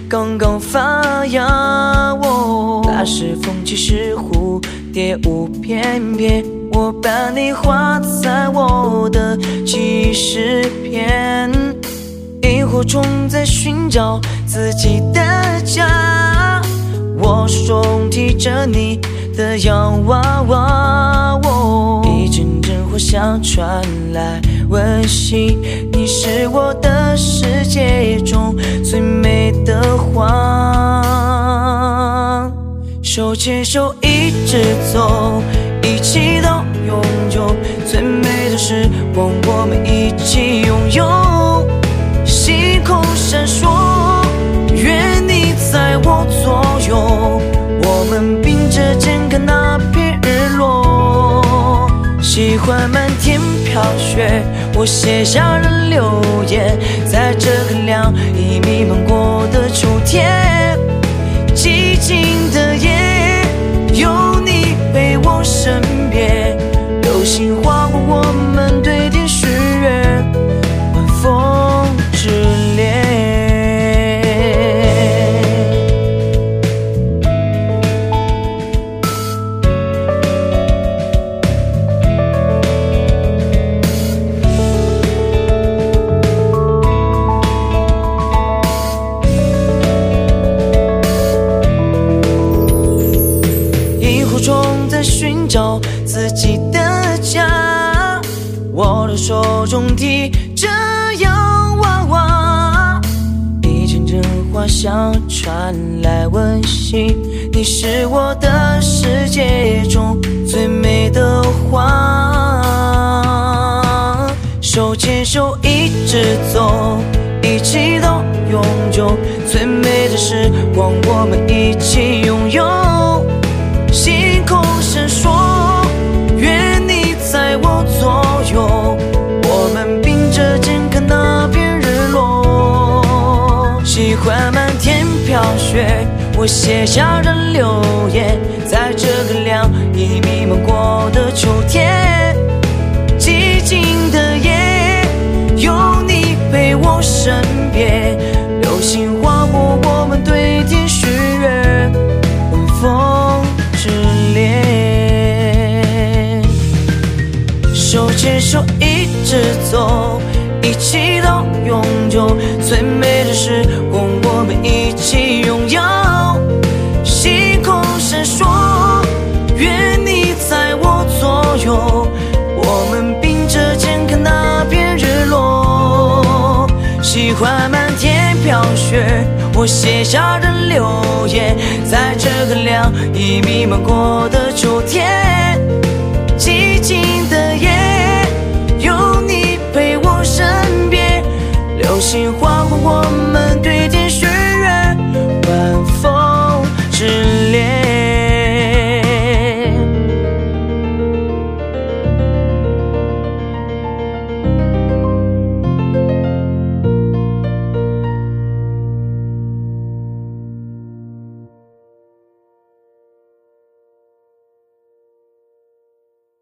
刚刚发芽。那是风，即是蝴蝶舞翩翩，我把你画在我的记事篇。萤火虫在寻找自己的家，我手中提着你的洋娃娃。一阵阵花香传来温馨，你是我的世界中最美的花。手牵手一直走，一起到永久，最美的时光我们一起拥有。星空闪烁，愿你在我左右，我们并着肩看那片日落。喜欢漫天飘雪，我写下了留言，在这个凉意弥漫过的秋天。寂静的夜，有你陪我身边，流星划过我们对天许愿，晚风之恋。在寻找自己的家，我的手中提着洋娃娃。一阵阵花香传来温馨，你是我的世界中最美的花。手牵手一直走，一起到永久，最美的时光我们一起拥有。星空闪烁，愿你在我左右，我们并着肩看那片日落。喜欢漫天飘雪，我写下了留言，在这个凉意弥漫过的秋天。寂静的夜，有你陪我身边，流星划过我们对天许愿，晚风之恋。手牵手一直走，一起到永久，最美的时光我们一起拥有。星空闪烁，愿你在我左右，我们并着肩看那片日落。喜欢漫天飘雪，我写下了留言，在这个凉意弥漫过的秋天。寂静的夜，有你陪我身边，流星划过我们